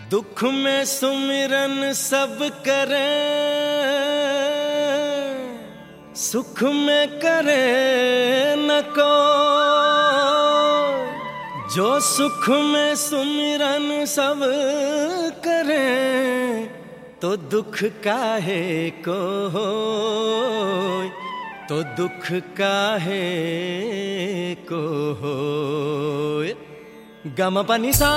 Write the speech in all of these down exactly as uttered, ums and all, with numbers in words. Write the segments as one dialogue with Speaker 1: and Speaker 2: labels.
Speaker 1: दुख में सुमिरन सब करें, सुख में करे न को। जो सुख में सुमिरन सब करें, तो दुख काहे को होय, तो दुख काहे को होय। गम पनि सा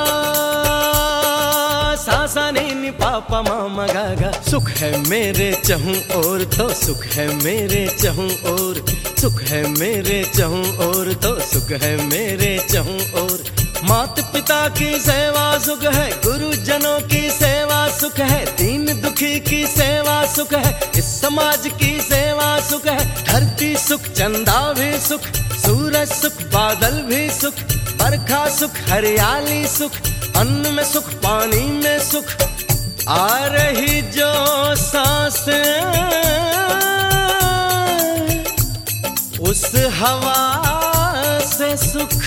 Speaker 1: सा सा नी नी पा पा मा मा गा गा। सुख है मेरे चहूं और तो सुख है मेरे चहूं और, सुख है मेरे चहूं और तो सुख है मेरे चहूं और। मात पिता की सेवा सुख है, गुरुजनों की सेवा सुख है, दीन दुखी की सेवा सुख है, इस समाज की सेवा सुख है। धरती सुख चंदा भी सुख, सूरज सुख बादल भी सुख, बरखा सुख हरियाली सुख, अन्न में सुख पानी में सुख। आ रही जो सांसें उस हवा से सुख,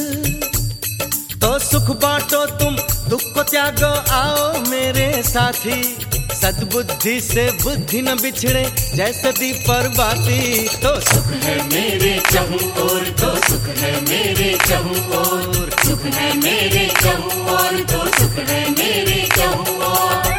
Speaker 1: तो सुख बांटो तुम दुख को त्यागो आओ मेरे साथी। सद्बुद्धि से बुद्धि न बिछड़े जैसे दीप पर बाती। तो सुख है मेरे चहूं और, तो सुख है मेरे चहूं और, सुख है मेरे चहूं और, तो सुख है मेरे चहूं और।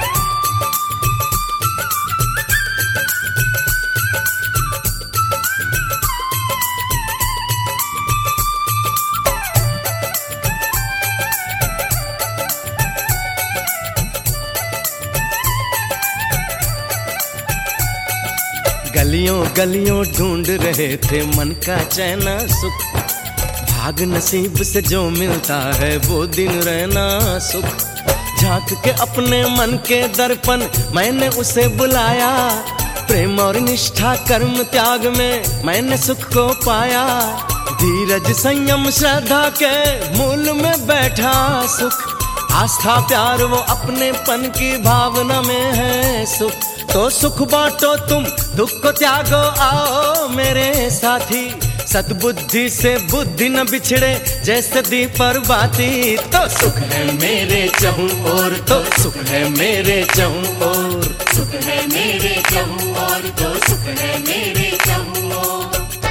Speaker 1: गलियों गलियों ढूंढ रहे थे मन का चैन सुख, भाग नसीब से जो मिलता है वो दिन रहना सुख। झांक के अपने मन के दर्पण मैंने उसे बुलाया, प्रेम और निष्ठा कर्म त्याग में मैंने सुख को पाया। धीरज संयम श्रद्धा के मूल में बैठा सुख, आस्था प्यार वो अपनेपन की भावना में है सुख। तो सुख बांटो तुम दुख को त्यागो आओ मेरे साथी। सद्बुद्धि से बुद्धि न बिछड़े जैसे दीप पर बाती। तो सुख है मेरे चहूं और, तो सुख है मेरे चहूं और, सुख है मेरे चहूं और, तो सुख है मेरे चहूं और।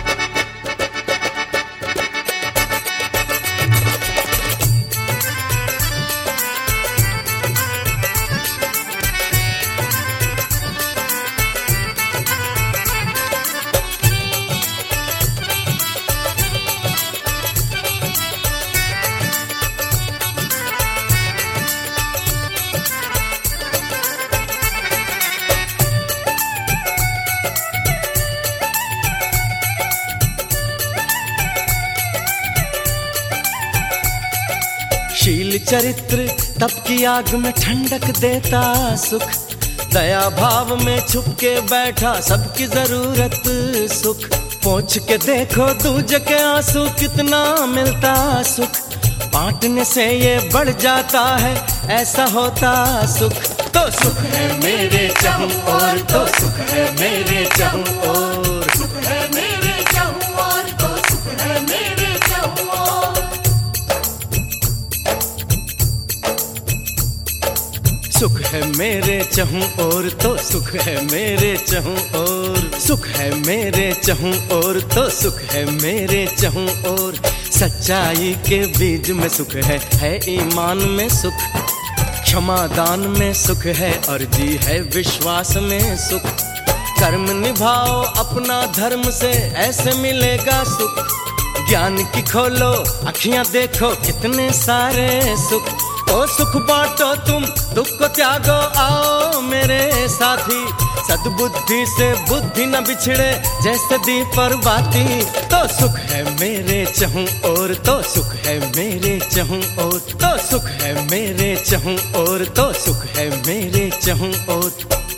Speaker 1: शील चरित्र तप की आग में ठंडक देता सुख, दया भाव में छुप के बैठा सबकी जरूरत सुख। पहुँच के देखो दूजे के आंसू कितना मिलता सुख, बांटने से ये बढ़ जाता है ऐसा होता सुख। तो सुख है मेरे चहूं और, तो सुख है मेरे चहूं और, सुख है मेरे चहूं और, तो सुख है मेरे चहूं और। सुख है मेरे चहूं और, तो सुख है मेरे चहूं और, सुख है मेरे चहूं और, तो सुख है मेरे चहूं और। सच्चाई के बीज में सुख है, है ईमान में सुख, क्षमा दान में सुख है और जी है विश्वास में सुख। कर्म निभाओ अपना धर्म से ऐसे मिलेगा सुख, ज्ञान की खोलो अखियां देखो कितने सारे सुख। तो सुख बांटो तुम दुख को त्यागो आओ मेरे साथी। सद्बुद्धि से बुद्धि न बिछड़े जैसे दीप पर बाती। तो सुख है मेरे चहूं और, तो सुख है मेरे चहूं और, तो सुख है मेरे चहूं और, तो सुख है मेरे चहूं और।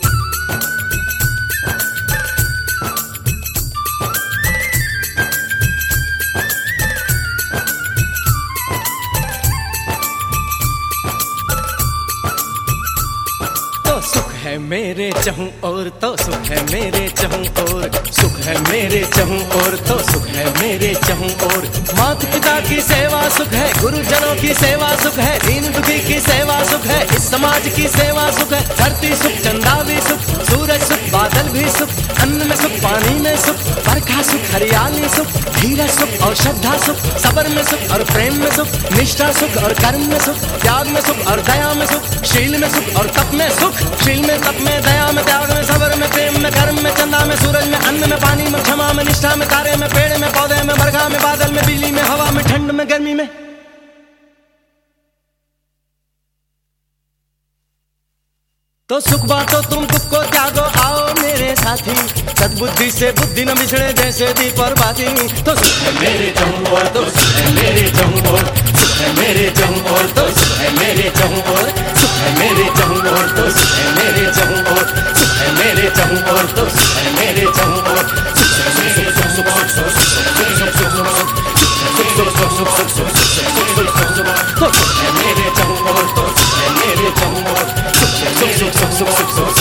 Speaker 1: सुख है मेरे चहूं और, तो सुख है मेरे चहूं और, सुख है मेरे चहूं और, तो सुख है मेरे चहूं और। माता पिता की सेवा सुख है, गुरुजनों की सेवा सुख है, दीन दुखी की सेवा सुख है, इस समाज की सेवा सुख है। धरती सुख, चंदा भी सुख, सूरज सुख, बादल भी सुख, अन्न में सुख, पानी में सुख, बरखा सुख, हरियाली सुख, धीरज सुख और श्रद्धा सुख, सबर में सुख और प्रेम में सुख, निष्ठा सुख और कर्म में सुख, त्याग में सुख और दया में सुख, शील में सुख और तप में सुख, शील में, तप में, दया में, त्याग में, सबर में, प्रेम में, कर्म में, चंदा में, सूरज में, अन्न में, पानी में, क्षमा में, निष्ठा में, तारे में, पेड़ में, पौधे में, बरखा में, बादल में, बिजली में, हवा में, ठंड में, गर्मी में। तो सुख बांटो तुम दुख को त्यागो, आओ मेरे साथी, सद्बुद्धि से बुद्धि न बिछड़े जैसे दीप और बाती। तो सुख है मेरे चहुओर, तो सुख है मेरे चहुओर, सुख है मेरे चहुओर, तो सुख है मेरे चहुओर, सुख है मेरे चहुओर, तो सुख है मेरे चहुओर, सुख है मेरे चहुओर, तो सुख है मेरे चहुओर, सुख है सुख सुख सुख सुख सुख सुख सुख सुख सुख सुख सुख सुख